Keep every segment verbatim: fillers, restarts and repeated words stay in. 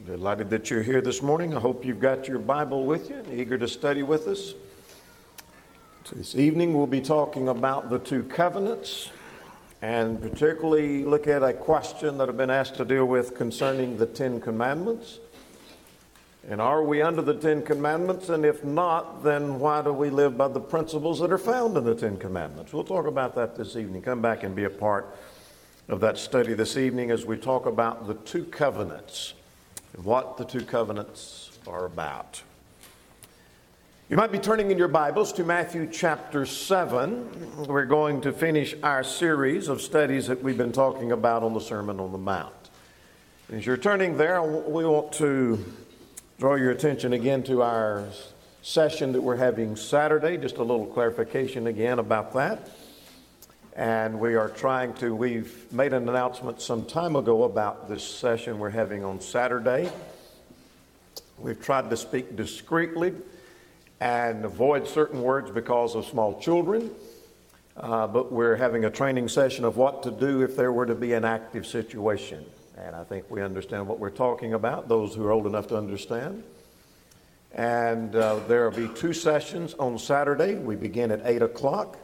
Delighted that you're here this morning. I hope you've got your Bible with you and eager to study with us. This evening we'll be talking about the two covenants and particularly look at a question that I've been asked to deal with concerning the Ten Commandments. And are we under the Ten Commandments? And if not, then why do we live by the principles that are found in the Ten Commandments? We'll talk about that this evening. Come back and be a part of that study this evening as we talk about the two covenants and what the two covenants are about. You might be turning in your Bibles to Matthew chapter seven. We're going to finish our series of studies that we've been talking about on the Sermon on the Mount. As you're turning there, we want to draw your attention again to our session that we're having Saturday. Just a little clarification again about that. And we are trying to, we've made an announcement some time ago about this session we're having on Saturday. We've tried to speak discreetly and avoid certain words because of small children. Uh, but we're having a training session of what to do if there were to be an active situation. And I think we understand what we're talking about, those who are old enough to understand. And uh, there will be two sessions on Saturday. We begin at eight o'clock.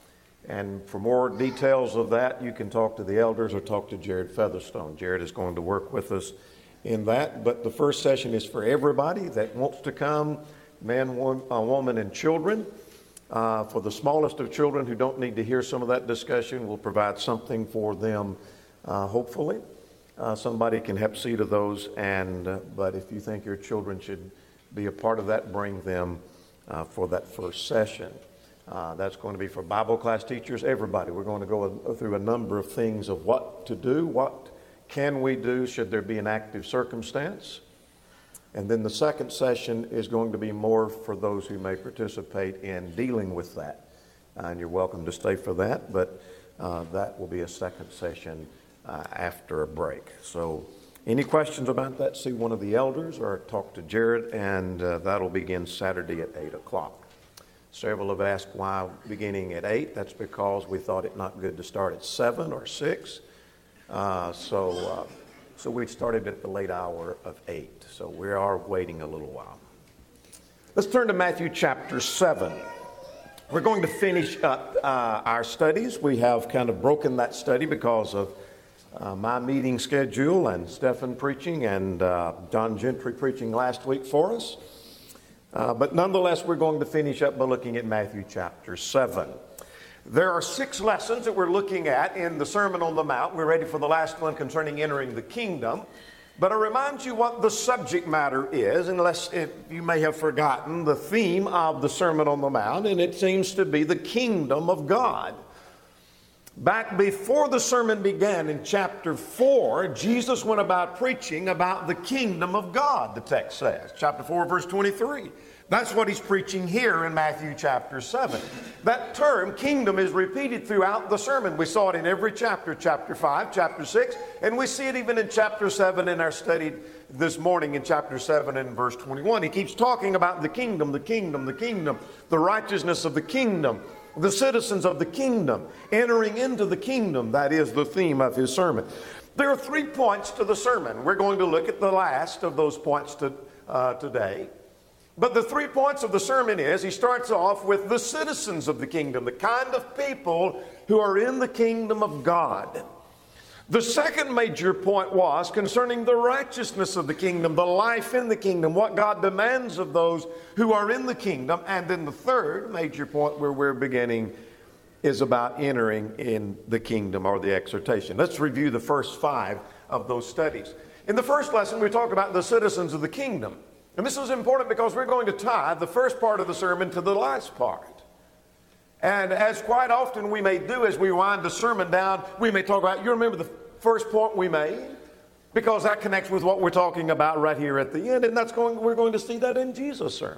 And for more details of that, you can talk to the elders or talk to Jared Featherstone. Jared is going to work with us in that. But the first session is for everybody that wants to come, man, woman, and children. Uh, for the smallest of children who don't need to hear some of that discussion, we'll provide something for them, uh, hopefully. Uh, somebody can help see to those. And uh, but if you think your children should be a part of that, bring them uh, for that first session. Uh, that's going to be for Bible class teachers, everybody. We're going to go through a number of things of what to do, what can we do should there be an active circumstance. And then the second session is going to be more for those who may participate in dealing with that. Uh, and you're welcome to stay for that, but uh, that will be a second session uh, after a break. So any questions about that, see one of the elders or talk to Jared, and uh, that'll begin Saturday at eight o'clock. Several have asked why beginning at eight. That's because we thought it not good to start at seven or six. Uh, so uh, so we started at the late hour of eight. So we are waiting a little while. Let's turn to Matthew chapter seven. We're going to finish up uh, our studies. We have kind of broken that study because of uh, my meeting schedule and Stephen preaching and uh, Don Gentry preaching last week for us. Uh, but nonetheless, we're going to finish up by looking at Matthew chapter seven. There are six lessons that we're looking at in the Sermon on the Mount. We're ready for the last one concerning entering the kingdom. But I remind you what the subject matter is, unless it, you may have forgotten the theme of the Sermon on the Mount, and it seems to be the kingdom of God. Back before the sermon began in chapter four, Jesus went about preaching about the kingdom of God, the text says. Chapter four, verse twenty-three. That's what he's preaching here in Matthew chapter seven. That term, kingdom, is repeated throughout the sermon. We saw it in every chapter, chapter five, chapter six, and we see it even in chapter seven in our study this morning in chapter seven and verse twenty-one. He keeps talking about the kingdom, the kingdom, the kingdom, the righteousness of the kingdom, the citizens of the kingdom, entering into the kingdom. That is the theme of his sermon. There are three points to the sermon. We're going to look at the last of those points to, uh, today. But the three points of the sermon is, he starts off with the citizens of the kingdom, the kind of people who are in the kingdom of God. The second major point was concerning the righteousness of the kingdom, the life in the kingdom, what God demands of those who are in the kingdom. And then the third major point where we're beginning is about entering in the kingdom, or the exhortation. Let's review the first five of those studies. In the first lesson, we talked about the citizens of the kingdom. And this is important because we're going to tie the first part of the sermon to the last part. And as quite often we may do as we wind the sermon down, we may talk about, you remember the first point we made? Because that connects with what we're talking about right here at the end. And that's going, we're going to see that in Jesus' sermon.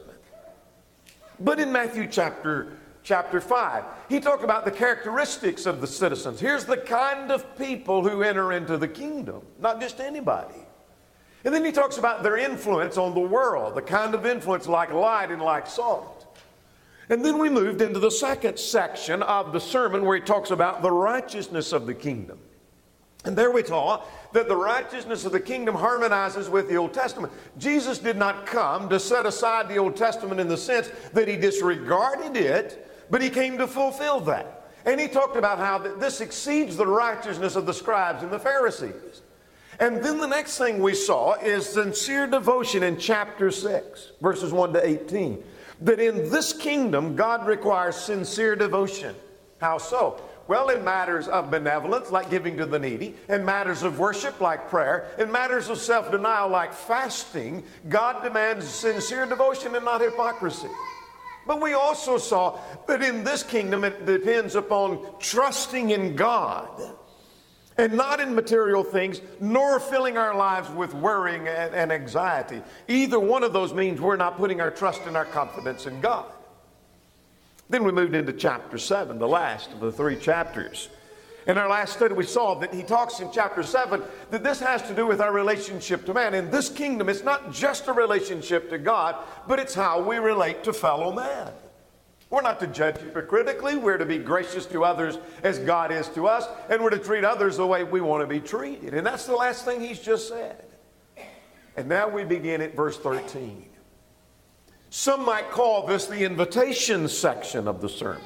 But in Matthew chapter, chapter five, he talked about the characteristics of the citizens. Here's the kind of people who enter into the kingdom, not just anybody. And then he talks about their influence on the world, the kind of influence like light and like salt. And then we moved into the second section of the sermon where he talks about the righteousness of the kingdom. And there we saw that the righteousness of the kingdom harmonizes with the Old Testament. Jesus did not come to set aside the Old Testament in the sense that he disregarded it, but he came to fulfill that. And he talked about how this exceeds the righteousness of the scribes and the Pharisees. And then the next thing we saw is sincere devotion in chapter six, verses one to eighteen. That in this kingdom, God requires sincere devotion. How so? Well, in matters of benevolence, like giving to the needy, in matters of worship, like prayer, in matters of self-denial, like fasting, God demands sincere devotion and not hypocrisy. But we also saw that in this kingdom, it depends upon trusting in God and not in material things, nor filling our lives with worrying and, and anxiety. Either one of those means we're not putting our trust and our confidence in God. Then we moved into chapter seven, the last of the three chapters. In our last study, we saw that he talks in chapter seven that this has to do with our relationship to man. In this kingdom, it's not just a relationship to God, but it's how we relate to fellow man. We're not to judge hypocritically. We're to be gracious to others as God is to us, and we're to treat others the way we want to be treated. And that's the last thing he's just said. And now we begin at verse thirteen. Some might call this the invitation section of the sermon.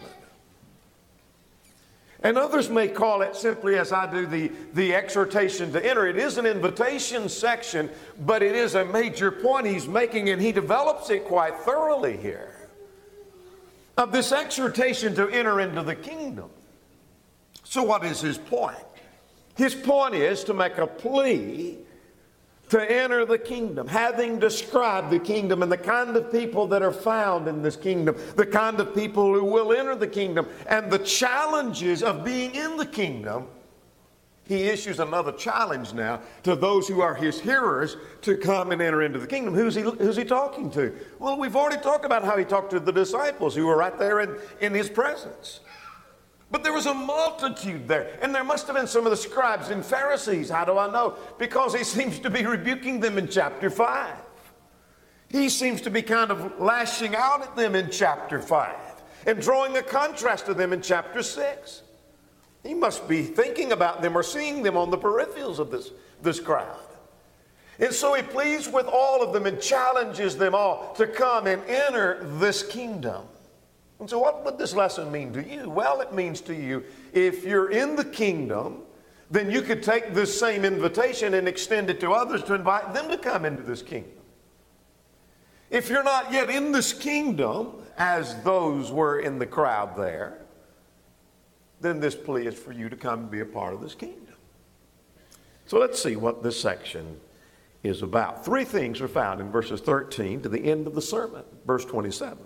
And others may call it simply, as I do, the, the exhortation to enter. It is an invitation section, but it is a major point he's making, and he develops it quite thoroughly here. Of this exhortation to enter into the kingdom. So what is his point? His point is to make a plea to enter the kingdom, having described the kingdom and the kind of people that are found in this kingdom, the kind of people who will enter the kingdom, and the challenges of being in the kingdom. He issues another challenge now to those who are his hearers to come and enter into the kingdom. Who's he, who's he talking to? Well, we've already talked about how he talked to the disciples who were right there in, in his presence. But there was a multitude there, and there must have been some of the scribes and Pharisees. How do I know? Because he seems to be rebuking them in chapter five. He seems to be kind of lashing out at them in chapter five and drawing a contrast to them in chapter six. He must be thinking about them or seeing them on the peripherals of this, this crowd. And so he pleads with all of them and challenges them all to come and enter this kingdom. And so what would this lesson mean to you? Well, it means to you, if you're in the kingdom, then you could take this same invitation and extend it to others to invite them to come into this kingdom. If you're not yet in this kingdom, as those were in the crowd there, then this plea is for you to come and be a part of this kingdom. So let's see what this section is about. Three things are found in verses thirteen to the end of the sermon, verse twenty-seven.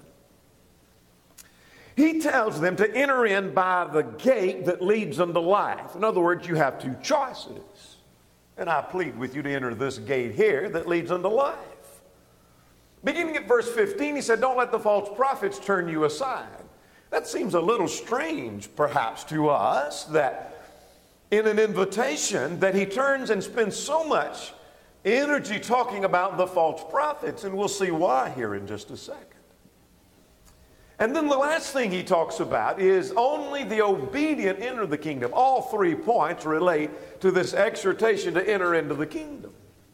He tells them to enter in by the gate that leads unto life. In other words, you have two choices. And I plead with you to enter this gate here that leads unto life. Beginning at verse fifteen, he said, don't let the false prophets turn you aside. That seems a little strange, perhaps, to us, that in an invitation that he turns and spends so much energy talking about the false prophets, and we'll see why here in just a second. And then the last thing he talks about is only the obedient enter the kingdom. All three points relate to this exhortation to enter into the kingdom.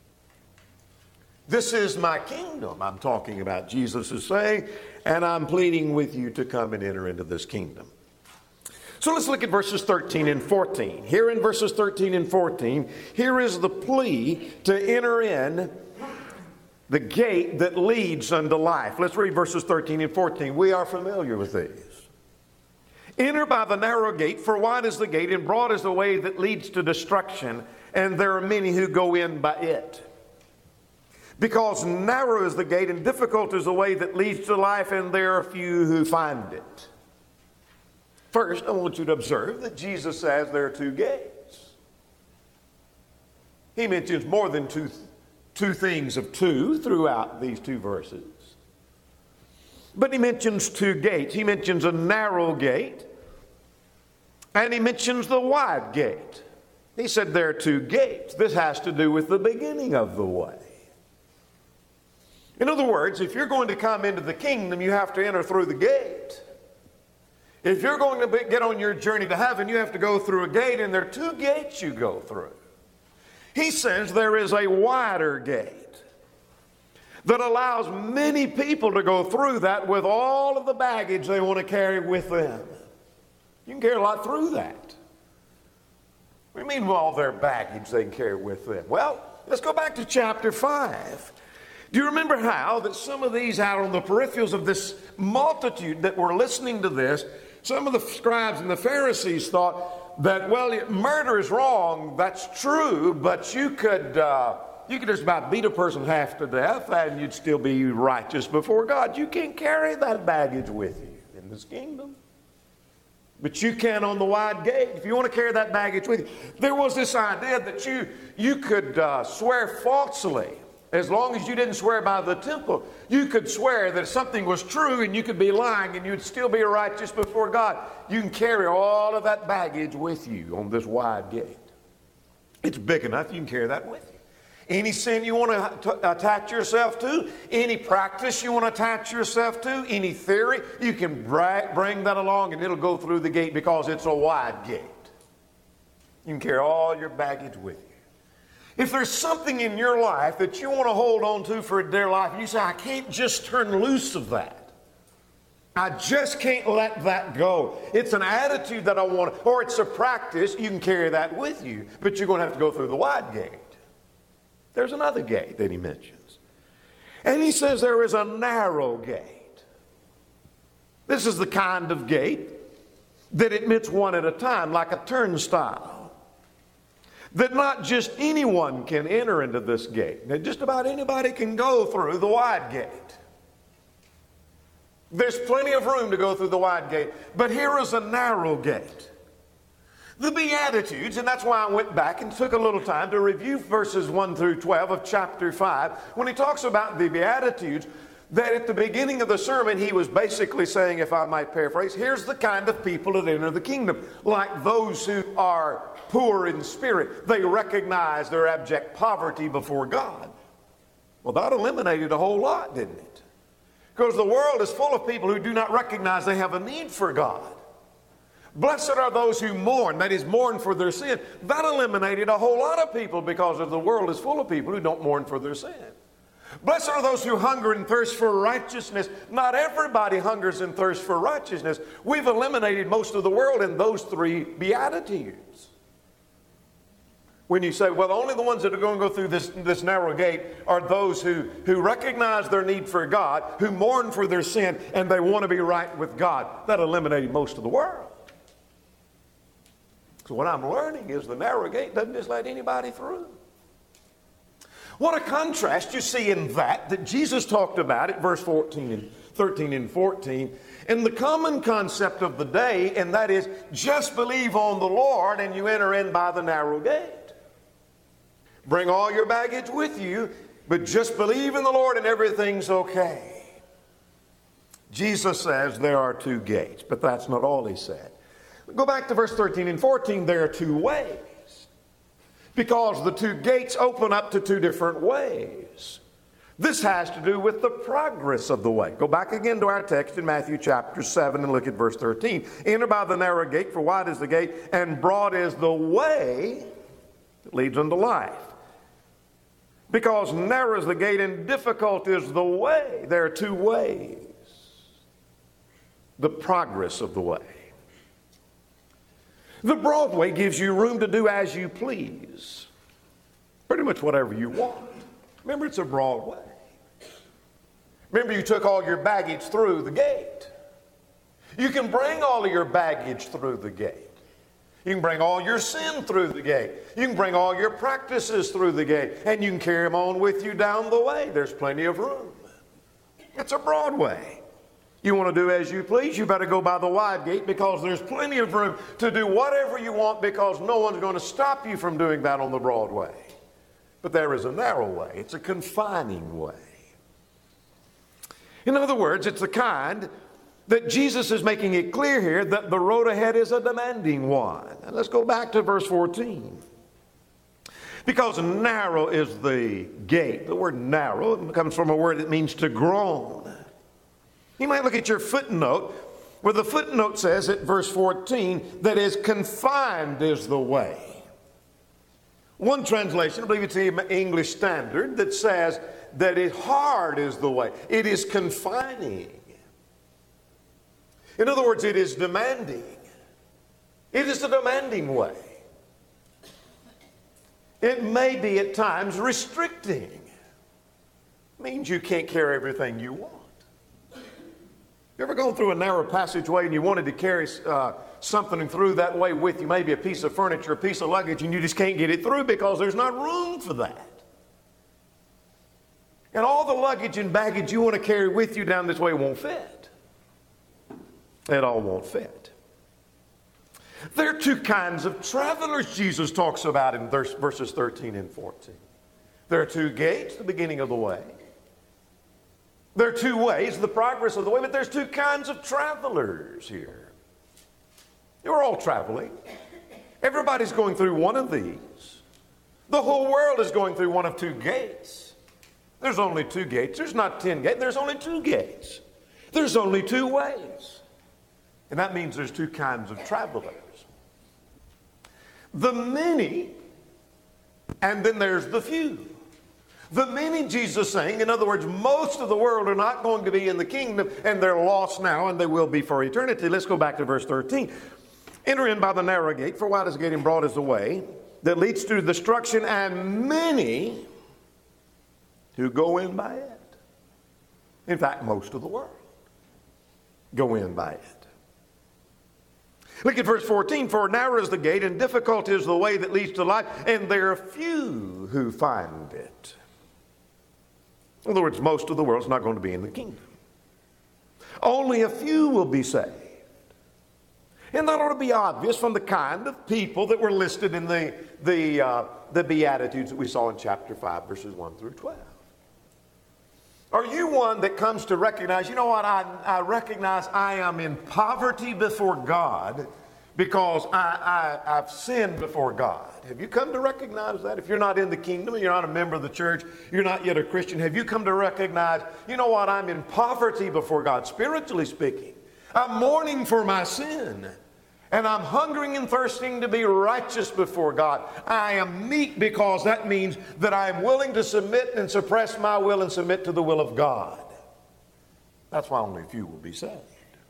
This is my kingdom I'm talking about, Jesus is saying, and I'm pleading with you to come and enter into this kingdom. So let's look at verses thirteen and fourteen. Here in verses thirteen and fourteen, here is the plea to enter in the gate that leads unto life. Let's read verses thirteen and fourteen. We are familiar with these. Enter by the narrow gate, for wide is the gate, and broad is the way that leads to destruction, and there are many who go in by it. Because narrow is the gate, and difficult is the way that leads to life, and there are few who find it. First, I want you to observe that Jesus says there are two gates. He mentions more than two Two things of two throughout these two verses. But he mentions two gates. He mentions a narrow gate, and he mentions the wide gate. He said there are two gates. This has to do with the beginning of the way. In other words, if you're going to come into the kingdom, you have to enter through the gate. If you're going to be, get on your journey to heaven, you have to go through a gate, and there are two gates you go through. He says there is a wider gate that allows many people to go through that with all of the baggage they want to carry with them. You can carry a lot through that. What do you mean with all their baggage they can carry with them? Well, let's go back to chapter five. Do you remember how that some of these out on the peripherals of this multitude that were listening to this, some of the scribes and the Pharisees thought that, well, murder is wrong, that's true, but you could, uh, you could just about beat a person half to death and you'd still be righteous before God. You can't carry that baggage with you in this kingdom. But you can on the wide gate if you want to carry that baggage with you. There was this idea that you, you could uh, swear falsely. As long as you didn't swear by the temple, you could swear that something was true and you could be lying and you'd still be righteous before God. You can carry all of that baggage with you on this wide gate. It's big enough, you can carry that with you. Any sin you want to attach yourself to, any practice you want to attach yourself to, any theory, you can bring that along and it'll go through the gate because it's a wide gate. You can carry all your baggage with you. If there's something in your life that you want to hold on to for dear life, and you say, I can't just turn loose of that. I just can't let that go. It's an attitude that I want, or it's a practice, you can carry that with you, but you're going to have to go through the wide gate. There's another gate that he mentions. And he says there is a narrow gate. This is the kind of gate that admits one at a time, like a turnstile. That not just anyone can enter into this gate. Now, just about anybody can go through the wide gate. There's plenty of room to go through the wide gate. But here is a narrow gate. The Beatitudes, and that's why I went back and took a little time to review verses one through twelve of chapter five. When he talks about the Beatitudes, that at the beginning of the sermon he was basically saying, if I might paraphrase, here's the kind of people that enter the kingdom. Like those who are poor in spirit. They recognize their abject poverty before God. Well, that eliminated a whole lot, didn't it? Because the world is full of people who do not recognize they have a need for God. Blessed are those who mourn, that is, mourn for their sin. That eliminated a whole lot of people because of the world is full of people who don't mourn for their sin. Blessed are those who hunger and thirst for righteousness. Not everybody hungers and thirsts for righteousness. We've eliminated most of the world in those three Beatitudes. When you say, well, only the ones that are going to go through this, this narrow gate are those who, who recognize their need for God, who mourn for their sin, and they want to be right with God. That eliminated most of the world. So what I'm learning is the narrow gate doesn't just let anybody through. What a contrast you see in that, that Jesus talked about at verse fourteen and thirteen and fourteen, and the common concept of the day, and that is just believe on the Lord and you enter in by the narrow gate. Bring all your baggage with you, but just believe in the Lord and everything's okay. Jesus says there are two gates, but that's not all he said. Go back to verse thirteen and fourteen, there are two ways. Because the two gates open up to two different ways. This has to do with the progress of the way. Go back again to our text in Matthew chapter seven and look at verse thirteen. Enter by the narrow gate, for wide is the gate, and broad is the way that leads unto life. Because narrow is the gate and difficult is the way. There are two ways. The progress of the way. The broad way gives you room to do as you please. Pretty much whatever you want. Remember, it's a broad way. Remember, you took all your baggage through the gate. You can bring all of your baggage through the gate. You can bring all your sin through the gate. You can bring all your practices through the gate. And you can carry them on with you down the way. There's plenty of room. It's a broad way. You want to do as you please, you better go by the wide gate because there's plenty of room to do whatever you want because no one's going to stop you from doing that on the broad way. But there is a narrow way. It's a confining way. In other words, it's the kind that Jesus is making it clear here that the road ahead is a demanding one. And let's go back to verse fourteen. Because narrow is the gate. The word narrow comes from a word that means to groan. You might look at your footnote Well, the footnote says at verse fourteen that is confined is the way. One translation, I believe it's the English Standard, that says that it hard is the way. It is confining. In other words, it is demanding. It is a demanding way. It may be at times restricting. It means you can't carry everything you want. You ever gone through a narrow passageway and you wanted to carry uh, something through that way with you, maybe a piece of furniture, a piece of luggage, and you just can't get it through because there's not room for that? And all the luggage and baggage you want to carry with you down this way won't fit. It all won't fit. There are two kinds of travelers Jesus talks about in verses thirteen and fourteen. There are two gates, the beginning of the way. There are two ways, the progress of the way, but there's two kinds of travelers here. You're all traveling. Everybody's going through one of these. The whole world is going through one of two gates. There's only two gates. There's not ten gates. There's only two gates. There's only two ways. And that means there's two kinds of travelers. The many, and then there's the few. The many, Jesus is saying, in other words, most of the world are not going to be in the kingdom, and they're lost now, and they will be for eternity. Let's go back to verse thirteen. Enter in by the narrow gate, for wide is the gate and broad is the way that leads to destruction, and many who go in by it. In fact, most of the world go in by it. Look at verse fourteen. For narrow is the gate and difficult is the way that leads to life, and there are few who find it. In other words, most of the world's not going to be in the kingdom. Only a few will be saved. And that ought to be obvious from the kind of people that were listed in the, the, uh, the Beatitudes that we saw in chapter five, verses one through twelve. Are you one that comes to recognize, you know what, I, I recognize I am in poverty before God because I, I, I've sinned before God? Have you come to recognize that? If you're not in the kingdom, you're not a member of the church, you're not yet a Christian, have you come to recognize, you know what, I'm in poverty before God, spiritually speaking. I'm mourning for my sin. And I'm hungering and thirsting to be righteous before God. I am meek because that means that I am willing to submit and suppress my will and submit to the will of God. That's why only a few will be saved.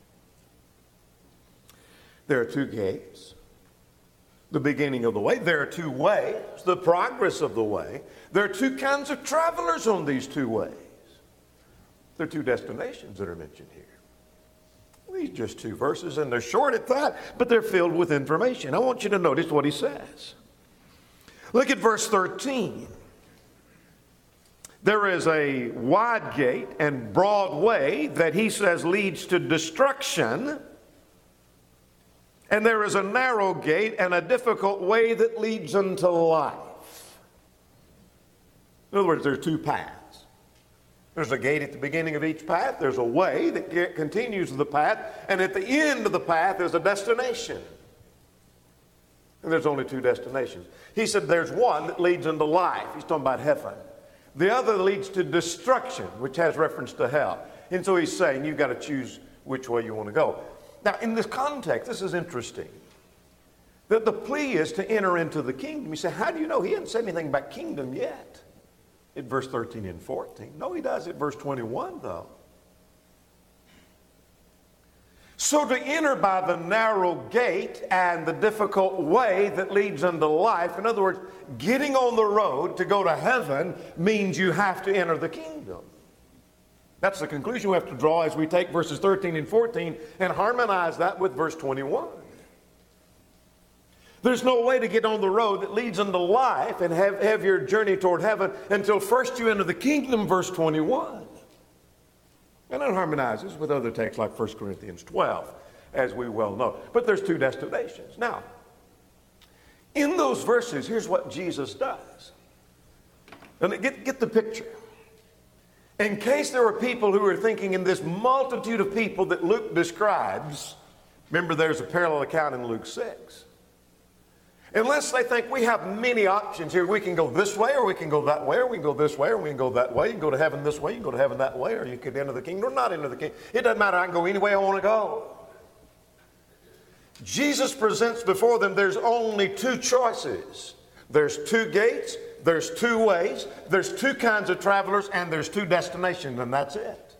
There are two gates. The beginning of the way. There are two ways. The progress of the way. There are two kinds of travelers on these two ways. There are two destinations that are mentioned here. These are just two verses, and they're short at that, but they're filled with information. I want you to notice what he says. Look at verse thirteen. There is a wide gate and broad way that he says leads to destruction, and there is a narrow gate and a difficult way that leads unto life. In other words, there are two paths. There's a gate at the beginning of each path. There's a way that continues the path. And at the end of the path, there's a destination. And there's only two destinations. He said there's one that leads into life. He's talking about heaven. The other leads to destruction, which has reference to hell. And so he's saying you've got to choose which way you want to go. Now, in this context, this is interesting. That the plea is to enter into the kingdom. You say, how do you know? He hasn't said anything about kingdom yet. At verse thirteen and fourteen. No, he does at verse twenty-one, though. So to enter by the narrow gate and the difficult way that leads unto life, in other words, getting on the road to go to heaven means you have to enter the kingdom. That's the conclusion we have to draw as we take verses thirteen and fourteen and harmonize that with verse twenty-one. There's no way to get on the road that leads unto life and have, have your journey toward heaven until first you enter the kingdom, verse twenty-one. And that harmonizes with other texts like First Corinthians twelve, as we well know. But there's two destinations. Now, in those verses, here's what Jesus does. And get, get the picture. In case there were people who are thinking in this multitude of people that Luke describes, remember there's a parallel account in Luke six. Unless they think we have many options here. We can go this way, or we can go that way, or we can go this way, or we can go that way. You can go to heaven this way, you can go to heaven that way, or you could enter the kingdom or not enter the kingdom. It doesn't matter. I can go any way I want to go. Jesus presents before them there's only two choices. There's two gates, there's two ways, there's two kinds of travelers, and there's two destinations, and that's it.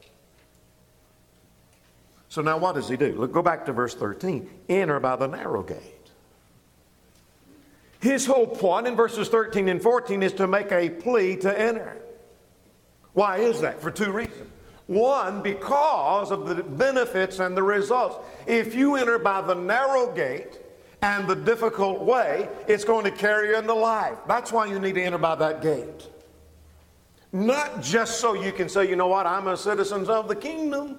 So now what does he do? Look, go back to verse thirteen. Enter by the narrow gate. His whole point in verses thirteen and fourteen is to make a plea to enter. Why is that? For two reasons. One, because of the benefits and the results. If you enter by the narrow gate and the difficult way, it's going to carry you into life. That's why you need to enter by that gate. Not just so you can say, you know what, I'm a citizen of the kingdom.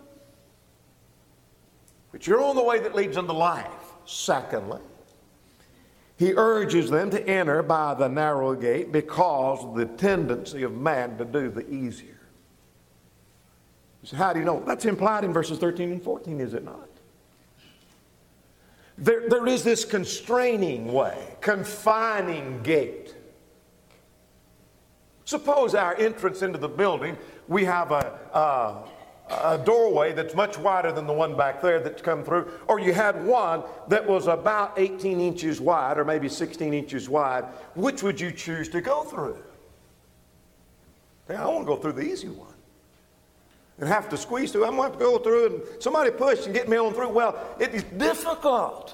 But you're on the way that leads into life. Secondly, he urges them to enter by the narrow gate because of the tendency of man to do the easier. You say, how do you know? That's implied in verses thirteen and fourteen, is it not? There, there is this constraining way, confining gate. Suppose our entrance into the building, we have a, a, a doorway that's much wider than the one back there that's come through, or you had one that was about eighteen inches wide or maybe sixteen inches wide. Which would you choose to go through? I want to go through the easy one. And have to squeeze through. I'm going to have to go through and somebody push and get me on through. Well, it is difficult.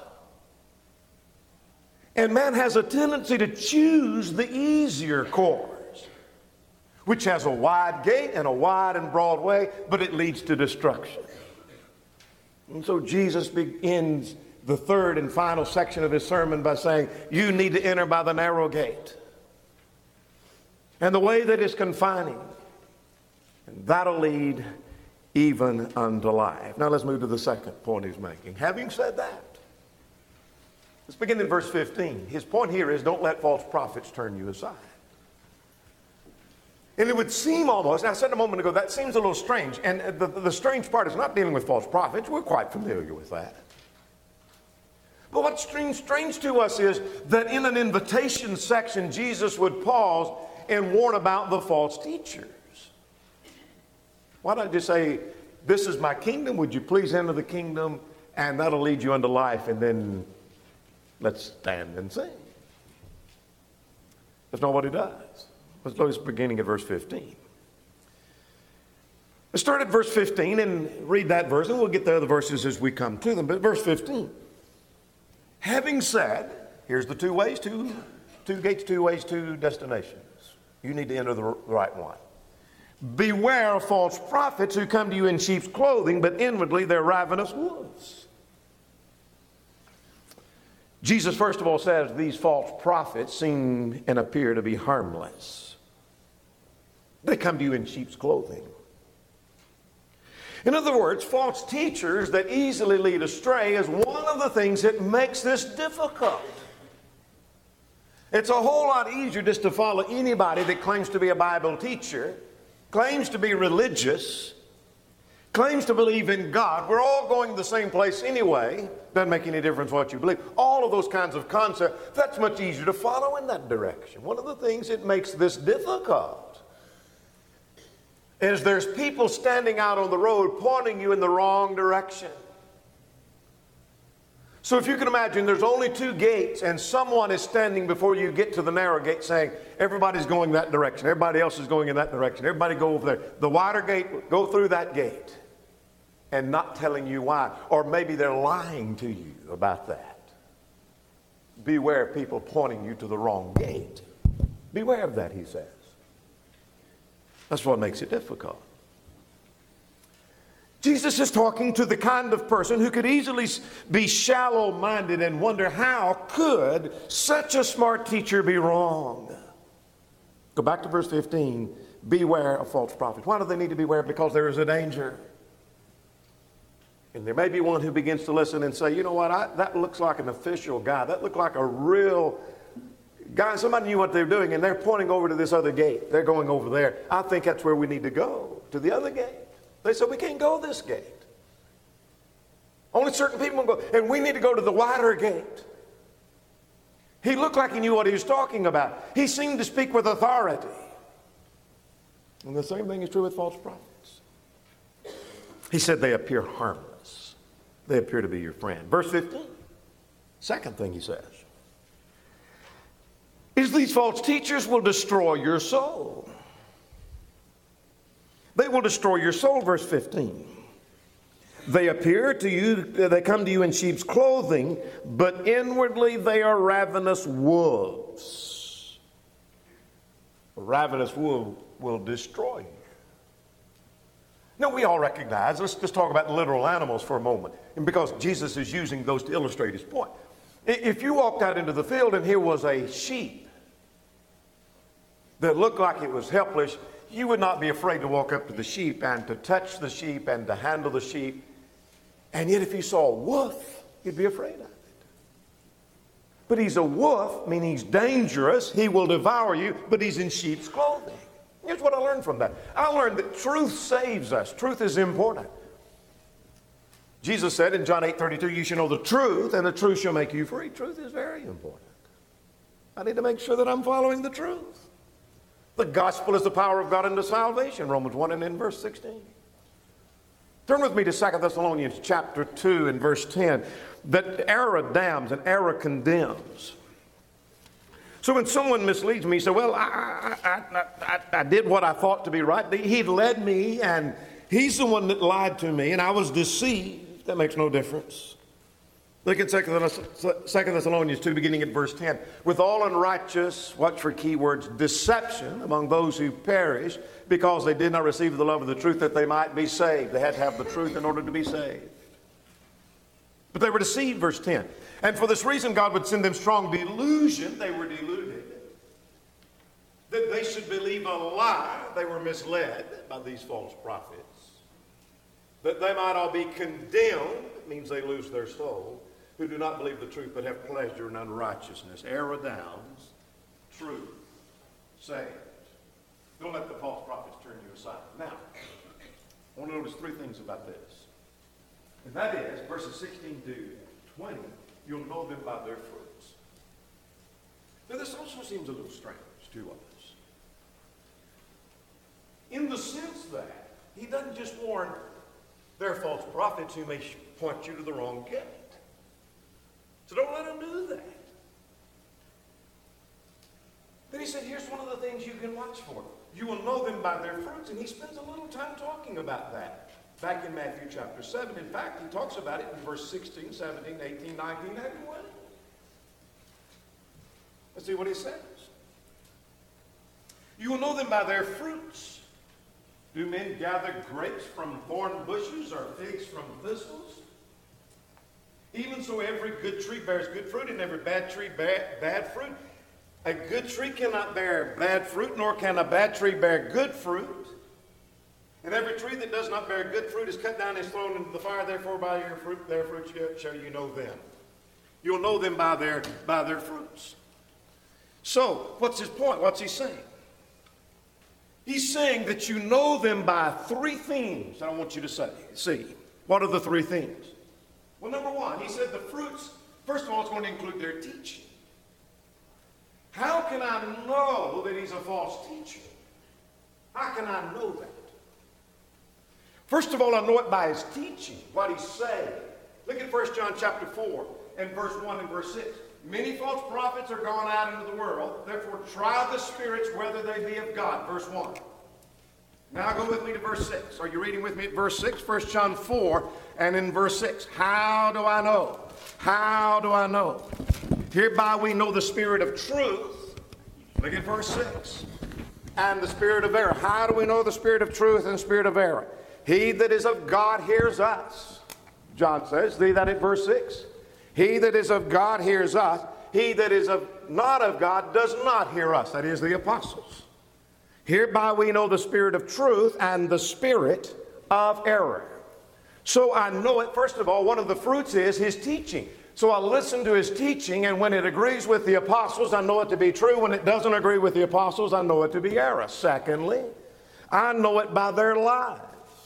And man has a tendency to choose the easier course, which has a wide gate and a wide and broad way, but it leads to destruction. And so Jesus begins the third and final section of his sermon by saying, you need to enter by the narrow gate. And the way that is confining. And that'll lead even unto life. Now let's move to the second point he's making. Having said that, let's begin in verse fifteen. His point here is don't let false prophets turn you aside. And it would seem almost, I said a moment ago, that seems a little strange. And the, the strange part is not dealing with false prophets. We're quite familiar with that. But what's strange, strange to us is that in an invitation section, Jesus would pause and warn about the false teachers. Why don't you say, this is my kingdom, would you please enter the kingdom, and that'll lead you unto life, and then let's stand and sing. That's not what he does. Let's look at the beginning of verse fifteen. Let's start at verse fifteen and read that verse, and we'll get the other verses as we come to them. But verse fifteen. Having said, here's the two ways, two, two gates, two ways, two destinations. You need to enter the right one. Beware of false prophets who come to you in sheep's clothing, but inwardly they're ravenous wolves. Jesus, first of all, says these false prophets seem and appear to be harmless. They come to you in sheep's clothing. In other words, false teachers that easily lead astray is one of the things that makes this difficult. It's a whole lot easier just to follow anybody that claims to be a Bible teacher, claims to be religious, claims to believe in God. We're all going to the same place anyway. Doesn't make any difference what you believe. All of those kinds of concepts, that's much easier to follow in that direction. One of the things that makes this difficult is there's people standing out on the road pointing you in the wrong direction. So if you can imagine, there's only two gates and someone is standing before you get to the narrow gate saying, everybody's going that direction. Everybody else is going in that direction. Everybody go over there. The wider gate, go through that gate. And not telling you why. Or maybe they're lying to you about that. Beware of people pointing you to the wrong gate. Beware of that, he says. That's what makes it difficult. Jesus is talking to the kind of person who could easily be shallow-minded and wonder, how could such a smart teacher be wrong? Go back to verse fifteen. Beware of false prophets. Why do they need to beware? Because there is a danger. And there may be one who begins to listen and say, you know what, I, that looks like an official guy. That looked like a real guy. Somebody knew what they were doing, and they're pointing over to this other gate. They're going over there. I think that's where we need to go, to the other gate. They said, we can't go this gate. Only certain people go, and we need to go to the wider gate. He looked like he knew what he was talking about. He seemed to speak with authority. And the same thing is true with false prophets. He said they appear harmless. They appear to be your friend. Verse fifteen. Second thing he says is these false teachers will destroy your soul. They will destroy your soul, verse fifteen. They appear to you, they come to you in sheep's clothing, but inwardly they are ravenous wolves. A ravenous wolf will destroy you. Now, we all recognize, let's just talk about literal animals for a moment, and because Jesus is using those to illustrate his point. If you walked out into the field and here was a sheep that looked like it was helpless, you would not be afraid to walk up to the sheep and to touch the sheep and to handle the sheep. And yet if you saw a wolf, you'd be afraid of it. But he's a wolf, meaning he's dangerous. He will devour you, but he's in sheep's clothing. Here's what I learned from that. I learned that truth saves us. Truth is important. Jesus said in John eight thirty-two, you shall know the truth, and the truth shall make you free. Truth is very important. I need to make sure that I'm following the truth. The gospel is the power of God unto salvation, Romans one and in verse sixteen. Turn with me to Second Thessalonians chapter two and verse ten. That error damns and error condemns. So when someone misleads me, say, well, I, I, I, I, I did what I thought to be right. He led me, and he's the one that lied to me, and I was deceived. That makes no difference. Look at Second Thessalonians two, beginning at verse ten. With all unrighteous, watch for key words, deception among those who perish, because they did not receive the love of the truth that they might be saved. They had to have the truth in order to be saved. But they were deceived, verse ten. And for this reason, God would send them strong delusion. They were deluded. That they should believe a lie. They were misled by these false prophets. That they might all be condemned. It means they lose their soul. Who do not believe the truth, but have pleasure in unrighteousness. Error downs, truth saved. Don't let the false prophets turn you aside. Now, I want to notice three things about this. And that is, verses sixteen to twenty, you'll know them by their fruits. Now, this also seems a little strange to us. In the sense that he doesn't just warn their false prophets who may point you to the wrong gate. So don't let them do that. Then he said, here's one of the things you can watch for. You will know them by their fruits. And he spends a little time talking about that back in Matthew chapter seven. In fact, he talks about it in verse sixteen, seventeen, eighteen, nineteen, and twenty. Let's see what he says. You will know them by their fruits. Do men gather grapes from thorn bushes or figs from thistles? Even so, every good tree bears good fruit, and every bad tree bear bad fruit. A good tree cannot bear bad fruit, nor can a bad tree bear good fruit. And every tree that does not bear good fruit is cut down and is thrown into the fire. Therefore, by your fruit, their fruits shall you know them. You'll know them by their, by their fruits. So, what's his point? What's he saying? He's saying that you know them by three things. I want you to say, see. What are the three things? Well, number one, he said the fruits, first of all, it's going to include their teaching. How can I know that he's a false teacher? How can I know that? First of all, I know it by his teaching, what he's saying. Look at First John chapter four and verse one and verse six. Many false prophets are gone out into the world. Therefore, try the spirits whether they be of God. Verse one. Now go with me to verse six. Are you reading with me at verse six? First John four and in verse six. How do I know? How do I know? Hereby we know the spirit of truth. Look at verse six. And the spirit of error. How do we know the spirit of truth and the spirit of error? He that is of God hears us. John says, see that at verse six? He that is of God hears us. He that is of not of God does not hear us. That is the apostles. Hereby we know the spirit of truth and the spirit of error. So I know it. First of all, one of the fruits is his teaching. So I listen to his teaching, and when it agrees with the apostles, I know it to be true. When it doesn't agree with the apostles, I know it to be error. Secondly, I know it by their lives.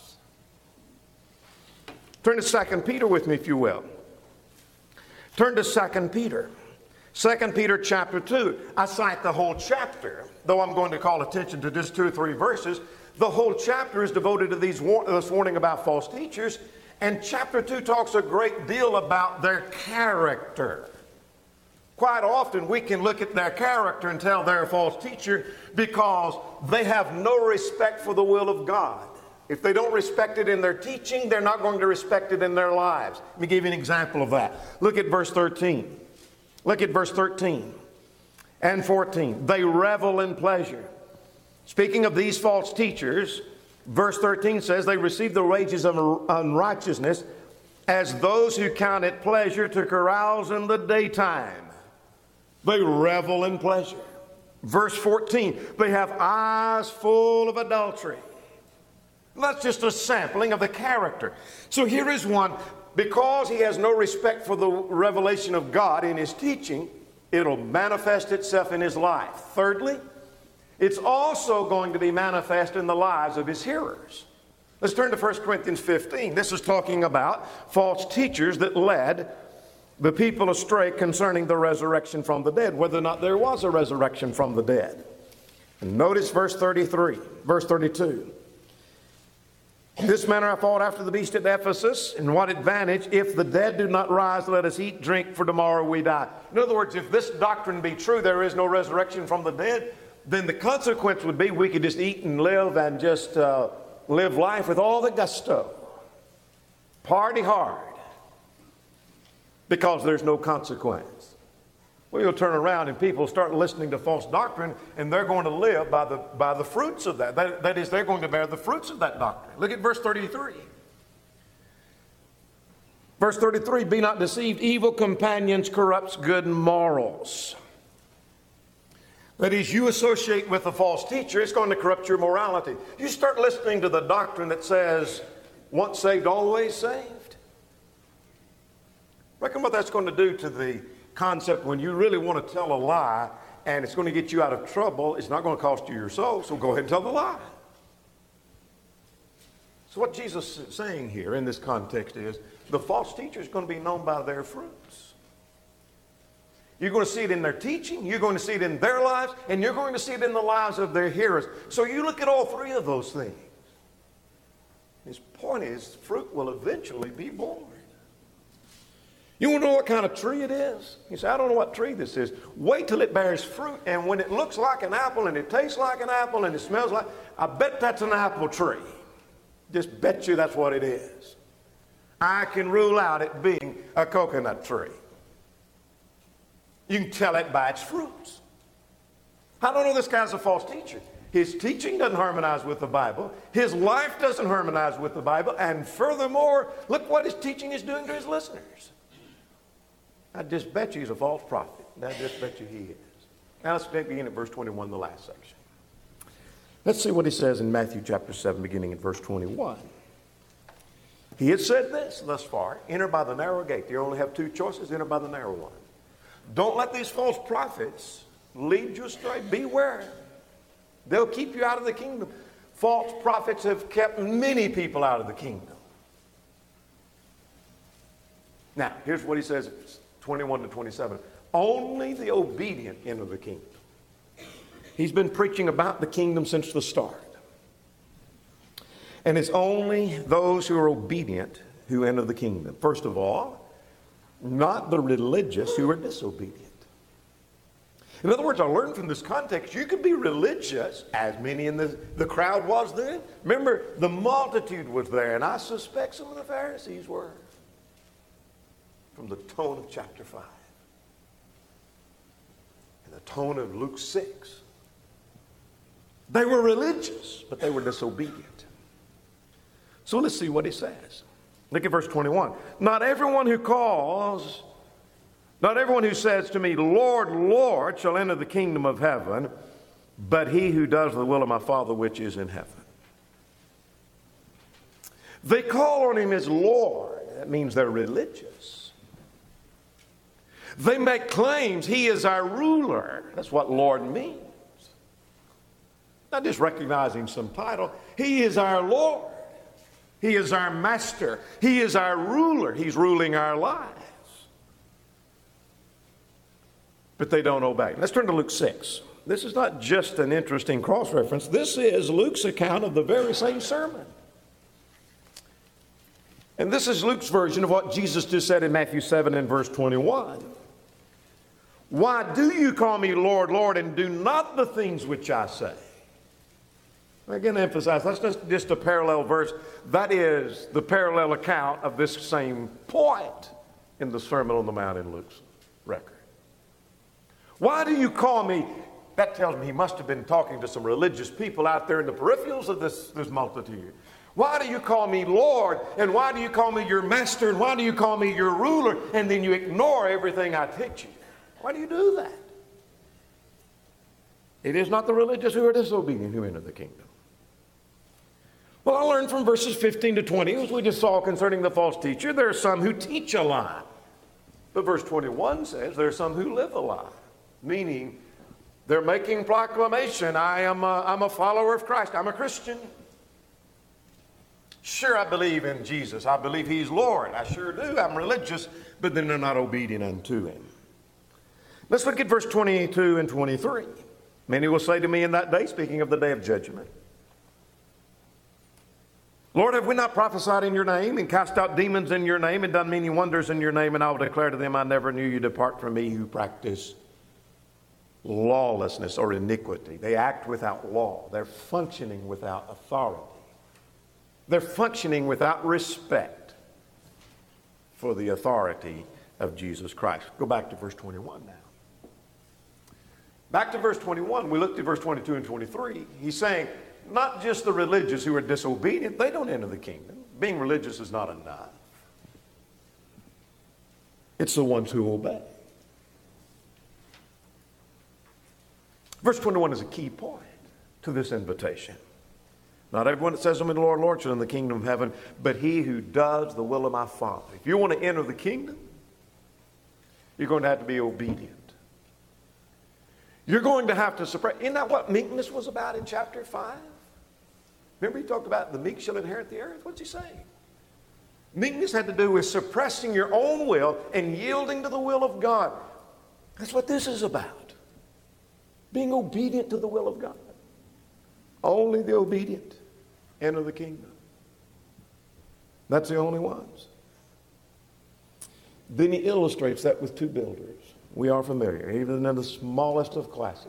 Turn to Second Peter with me, if you will. Turn to Second Peter. Second Peter chapter two. I cite the whole chapter, though I'm going to call attention to just two or three verses. The whole chapter is devoted to these war- this warning about false teachers. And chapter two talks a great deal about their character. quite often we can look at their character and tell they're a false teacher because they have no respect for the will of God. If they don't respect it in their teaching, they're not going to respect it in their lives. Let me give you an example of that. Look at verse thirteen. Look at verse thirteen and fourteen. They revel in pleasure. Speaking of these false teachers, verse thirteen says they receive the wages of unrighteousness as those who count it pleasure to carouse in the daytime. They revel in pleasure. Verse fourteen, they have eyes full of adultery. That's just a sampling of the character. So here is one. Because he has no respect for the revelation of God in his teaching, it'll manifest itself in his life. Thirdly, it's also going to be manifest in the lives of his hearers. Let's turn to First Corinthians fifteen. This is talking about false teachers that led the people astray concerning the resurrection from the dead, whether or not there was a resurrection from the dead. And notice verse thirty-three, verse thirty-two. In this manner I fought after the beast at Ephesus. In what advantage, if the dead do not rise, let us eat, drink, for tomorrow we die. In other words, if this doctrine be true, there is no resurrection from the dead, then the consequence would be we could just eat and live and just uh, live life with all the gusto. Party hard. Because there's no consequence. Well, you'll turn around and people start listening to false doctrine, and they're going to live by the, by the fruits of that. that. That is, they're going to bear the fruits of that doctrine. Look at verse thirty-three. Verse thirty-three, be not deceived, evil companions corrupts good morals. That is, you associate with a false teacher, it's going to corrupt your morality. You start listening to the doctrine that says, once saved, always saved. Reckon what that's going to do to the concept when you really want to tell a lie and it's going to get you out of trouble. It's not going to cost you your soul, so go ahead and tell the lie. So what Jesus is saying here in this context is the false teacher is going to be known by their fruits. You're going to see it in their teaching, you're going to see it in their lives, and you're going to see it in the lives of their hearers. So you look at all three of those things. His point is fruit will eventually be born. You want to know what kind of tree it is? You say, I don't know what tree this is. Wait till it bears fruit, and when it looks like an apple, and it tastes like an apple, and it smells like, I bet that's an apple tree. Just bet you that's what it is. I can rule out it being a coconut tree. You can tell it by its fruits. I don't know this guy's a false teacher. His teaching doesn't harmonize with the Bible. His life doesn't harmonize with the Bible. And furthermore, look what his teaching is doing to his listeners. I just bet you he's a false prophet. I just bet you he is. Now let's begin at verse twenty-one, the last section. Let's see what he says in Matthew chapter seven, beginning at verse twenty-one. He had said this thus far, enter by the narrow gate. You only have two choices, enter by the narrow one. Don't let these false prophets lead you astray. Beware. They'll keep you out of the kingdom. False prophets have kept many people out of the kingdom. Now, here's what he says, twenty-one to twenty-seven. Only the obedient enter the kingdom. He's been preaching about the kingdom since the start. And it's only those who are obedient who enter the kingdom. First of all, not the religious who are disobedient. In other words, I learned from this context, you could be religious, as many in the, the crowd was then. Remember, the multitude was there, and I suspect some of the Pharisees were. From the tone of chapter five. And the tone of Luke six. They were religious, but they were disobedient. So let's see what he says. Look at verse twenty-one. Not everyone who calls, not everyone who says to me, Lord, Lord, shall enter the kingdom of heaven, but he who does the will of my Father which is in heaven. They call on him as Lord. That means they're religious. They make claims he is our ruler. That's what Lord means. Not just recognizing some title. He is our Lord. He is our master. He is our ruler. He's ruling our lives. But they don't obey. Let's turn to Luke six. This is not just an interesting cross-reference. This is Luke's account of the very same sermon. And this is Luke's version of what Jesus just said in Matthew seven and verse twenty-one. Why do you call me Lord, Lord, and do not the things which I say? Again, emphasize, that's just, just a parallel verse. That is the parallel account of this same point in the Sermon on the Mount in Luke's record. Why do you call me? That tells me he must have been talking to some religious people out there in the peripherals of this, this multitude. Why do you call me Lord? And why do you call me your master? And why do you call me your ruler? And then you ignore everything I teach you. Why do you do that? It is not the religious who are disobedient who enter the kingdom. Well, I learned from verses fifteen to twenty, as we just saw concerning the false teacher, there are some who teach a lie. But verse twenty-one says there are some who live a lie, meaning they're making proclamation, I am a, I'm a follower of Christ, I'm a Christian. Sure, I believe in Jesus, I believe He's Lord, I sure do, I'm religious, but then they're not obedient unto Him. Let's look at verse twenty-two and twenty-three. Many will say to me in that day, speaking of the day of judgment, Lord, have we not prophesied in your name and cast out demons in your name and done many wonders in your name? And I will declare to them, I never knew you. Depart from me who practice lawlessness or iniquity. They act without law. They're functioning without authority. They're functioning without respect for the authority of Jesus Christ. Go back to verse twenty-one now. Back to verse twenty-one. We looked at verse twenty-two and twenty-three. He's saying, not just the religious who are disobedient, they don't enter the kingdom. Being religious is not enough. It's the ones who obey. Verse twenty-one is a key point to this invitation. Not everyone that says to me, Lord, Lord, shall in the kingdom of heaven, but he who does the will of my Father. If you want to enter the kingdom, you're going to have to be obedient. You're going to have to suppress. Isn't that what meekness was about in chapter five? Remember he talked about the meek shall inherit the earth? What's he saying? Meekness had to do with suppressing your own will and yielding to the will of God. That's what this is about. Being obedient to the will of God. Only the obedient enter the kingdom. That's the only ones. Then he illustrates that with two builders. We are familiar, even in the smallest of classes.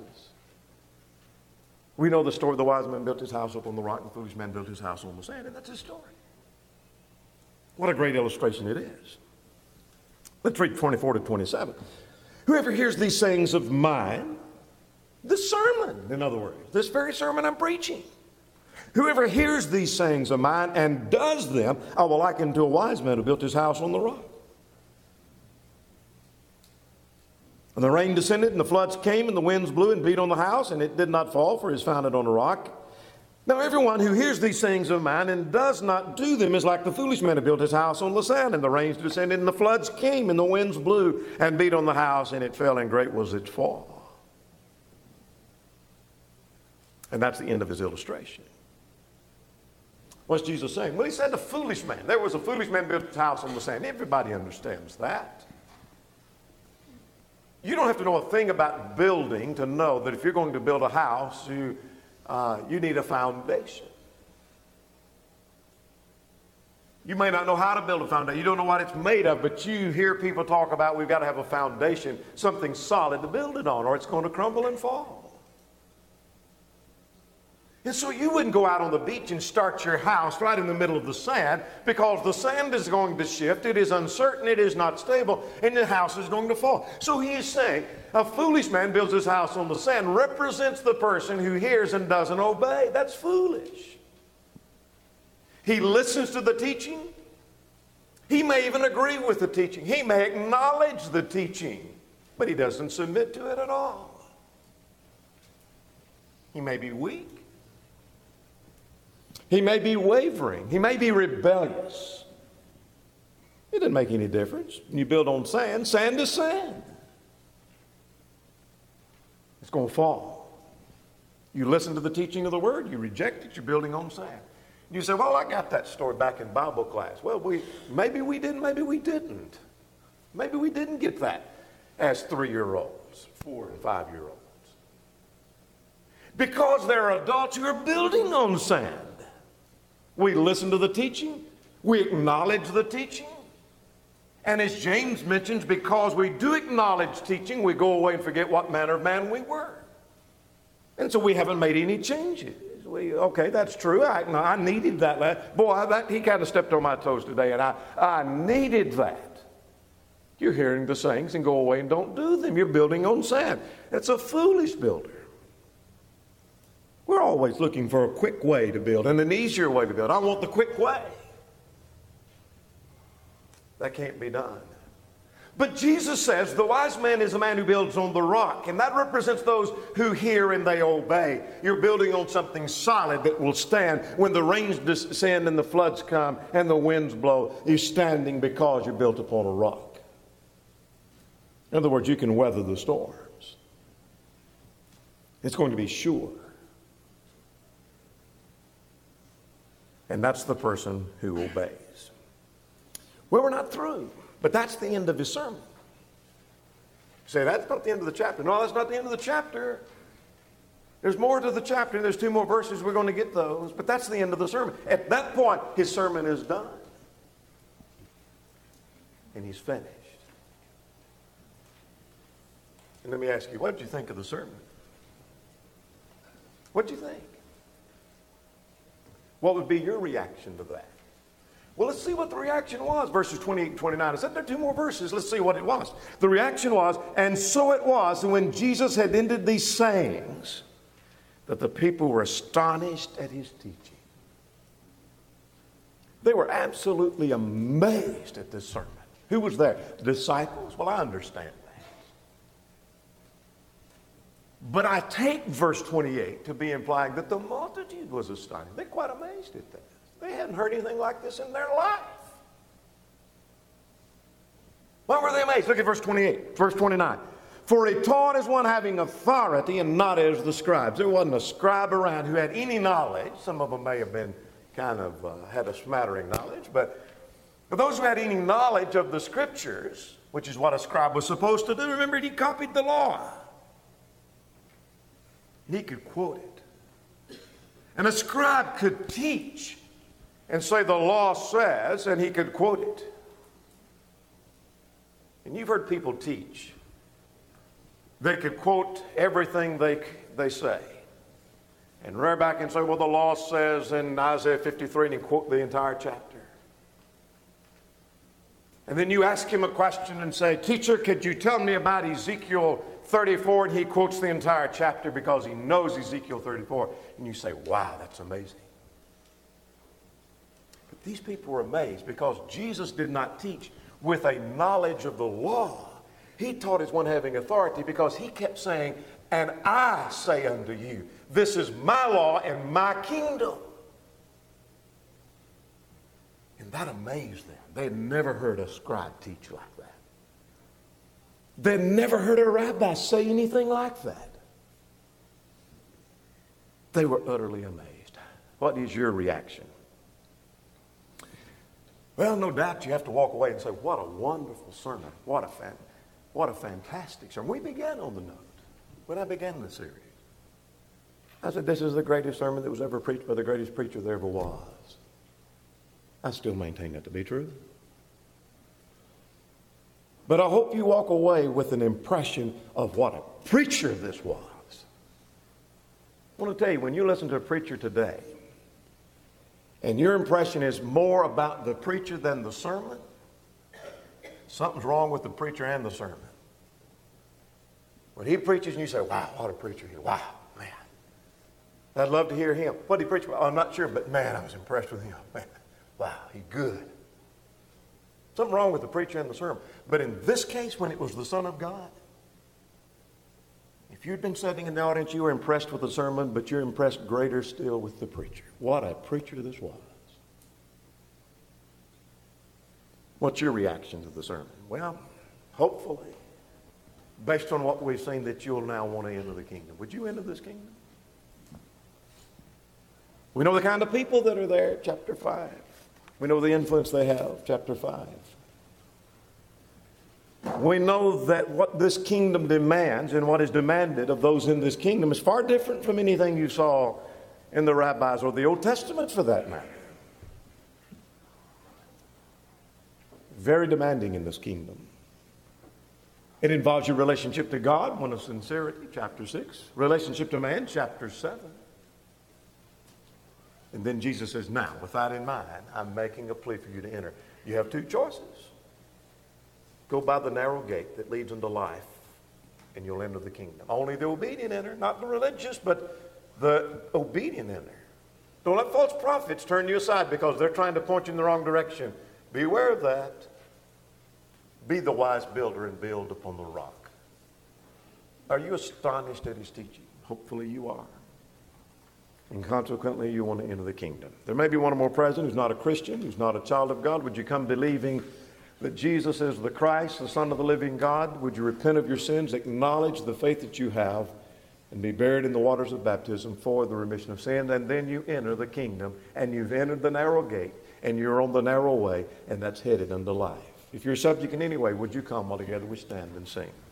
We know the story of the wise man built his house up on the rock, and the foolish man built his house on the sand, and that's his story. What a great illustration it is. Let's read twenty-four to twenty-seven. Whoever hears these sayings of mine, this sermon, in other words, this very sermon I'm preaching, whoever hears these sayings of mine and does them, I will liken to a wise man who built his house on the rock. And the rain descended, and the floods came, and the winds blew and beat on the house, and it did not fall, for it is founded on a rock. Now everyone who hears these sayings of mine and does not do them is like the foolish man who built his house on the sand, and the rains descended, and the floods came, and the winds blew and beat on the house, and it fell, and great was its fall. And that's the end of his illustration. What's Jesus saying? Well, he said the foolish man. There was a foolish man built his house on the sand. Everybody understands that. You don't have to know a thing about building to know that if you're going to build a house, you, uh, you need a foundation. You may not know how to build a foundation. You don't know what it's made of, but you hear people talk about we've got to have a foundation, something solid to build it on, or it's going to crumble and fall. And so you wouldn't go out on the beach and start your house right in the middle of the sand, because the sand is going to shift, it is uncertain, it is not stable, and the house is going to fall. So he is saying a foolish man builds his house on the sand, represents the person who hears and doesn't obey. That's foolish. He listens to the teaching. He may even agree with the teaching. He may acknowledge the teaching, but he doesn't submit to it at all. He may be weak. He may be wavering. He may be rebellious. It doesn't make any difference. When you build on sand, sand is sand. It's going to fall. You listen to the teaching of the Word, you reject it, you're building on sand. You say, well, I got that story back in Bible class. Well, we maybe we didn't, maybe we didn't. Maybe we didn't get that as three-year-olds, four and five-year-olds. Because there are adults who are building on sand. We listen to the teaching. We acknowledge the teaching. And as James mentions, because we do acknowledge teaching, we go away and forget what manner of man we were. And so we haven't made any changes. We, okay, that's true. I, no, I needed that. Boy, that, he kind of stepped on my toes today, and I, I needed that. You're hearing the sayings and go away and don't do them. You're building on sand. That's a foolish builder. We're always looking for a quick way to build and an easier way to build. I want the quick way. That can't be done. But Jesus says the wise man is a man who builds on the rock, and that represents those who hear and they obey. You're building on something solid that will stand when the rains descend and the floods come and the winds blow. You're standing because you're built upon a rock. In other words, you can weather the storms. It's going to be sure. And that's the person who obeys. Well, we're not through, but that's the end of his sermon. You say, that's not the end of the chapter. No, that's not the end of the chapter. There's more to the chapter. There's two more verses. We're going to get those, but that's the end of the sermon. At that point, his sermon is done. And he's finished. And let me ask you, what did you think of the sermon? What did you think? What would be your reaction to that? Well, let's see what the reaction was. Verses twenty-eight and twenty-nine. I said there are two more verses. Let's see what it was. The reaction was, and so it was, when Jesus had ended these sayings, that the people were astonished at his teaching. They were absolutely amazed at this sermon. Who was there? The disciples? Well, I understand that. But I take verse twenty-eight to be implying that the multitude was astonished. They're quite amazed at that. They hadn't heard anything like this in their life. Why were they amazed? Look at verse twenty-eight, verse twenty-nine. For he taught as one having authority and not as the scribes. There wasn't a scribe around who had any knowledge. Some of them may have been kind of uh, had a smattering knowledge. But for those who had any knowledge of the scriptures, which is what a scribe was supposed to do, remember he copied the law. And he could quote it. And a scribe could teach and say the law says, and he could quote it. And you've heard people teach. They could quote everything they, they say. And rear back and say, well, the law says in Isaiah fifty-three, and he quote the entire chapter. And then you ask him a question and say, teacher, could you tell me about Ezekiel thirty-four? And he quotes the entire chapter because he knows Ezekiel thirty-four. And you say, wow, that's amazing. But these people were amazed because Jesus did not teach with a knowledge of the law. He taught as one having authority because he kept saying, and I say unto you, this is my law and my kingdom. And that amazed them. They had never heard a scribe teach like that. They had never heard a rabbi say anything like that. They were utterly amazed. What is your reaction? Well, no doubt you have to walk away and say, what a wonderful sermon. What a, fan, what a fantastic sermon. We began on the note when I began the series. I said, this is the greatest sermon that was ever preached by the greatest preacher there ever was. I still maintain that to be true. But I hope you walk away with an impression of what a preacher this was. I want to tell you, when you listen to a preacher today, and your impression is more about the preacher than the sermon, something's wrong with the preacher and the sermon. When he preaches and you say, wow, what a preacher he is. Wow, man. I'd love to hear him. What did he preach about? I'm not sure, but man, I was impressed with him. Man, wow, he's good. Something wrong with the preacher and the sermon. But in this case, when it was the Son of God, if you'd been sitting in the audience, you were impressed with the sermon, but you're impressed greater still with the preacher. What a preacher this was. What's your reaction to the sermon? Well, hopefully, based on what we've seen, that you'll now want to enter the kingdom. Would you enter this kingdom? We know the kind of people that are there, chapter five. We know the influence they have, chapter five. We know that what this kingdom demands and what is demanded of those in this kingdom is far different from anything you saw in the rabbis or the Old Testament for that matter. very demanding in this kingdom. It involves your relationship to God, one of sincerity, chapter six. Relationship to man, chapter seven. And then Jesus says, now, with that in mind, I'm making a plea for you to enter. You have two choices. Go by the narrow gate that leads into life, and you'll enter the kingdom. Only the obedient enter, not the religious, but the obedient enter. Don't let false prophets turn you aside because they're trying to point you in the wrong direction. Beware of that. Be the wise builder and build upon the rock. Are you astonished at his teaching? Hopefully you are. And consequently, you want to enter the kingdom. There may be one or more present who's not a Christian, who's not a child of God. Would you come believing that Jesus is the Christ, the Son of the living God? Would you repent of your sins, acknowledge the faith that you have, and be buried in the waters of baptism for the remission of sin? And then you enter the kingdom, and you've entered the narrow gate, and you're on the narrow way, and that's headed unto life. If you're subject in any way, would you come while together we stand and sing?